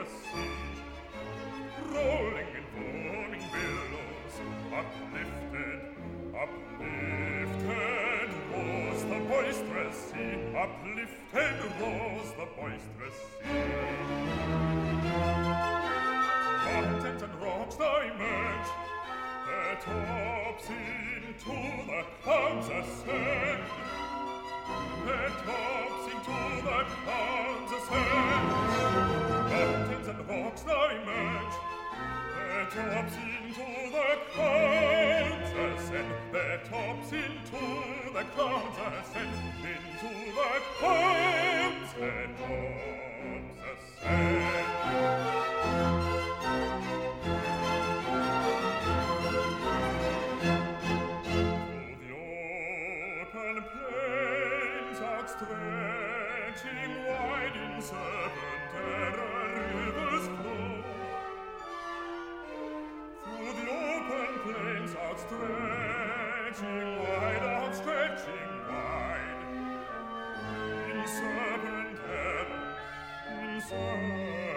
boisterous sea, rolling in foaming billows, uplifted, uplifted rose the boisterous sea, uplifted rose the boisterous sea. Mountains and rocks diverge, their tops into the clouds ascend, their tops into the clouds ascend. Mountains and rocks diverge, their tops into the clouds ascend, their tops into the clouds ascend, into the clouds, their tops ascend. Through the open plains outstretching wide in serpent terror rivers flow, through the open plains outstretching wide, in serpent heaven, in serpent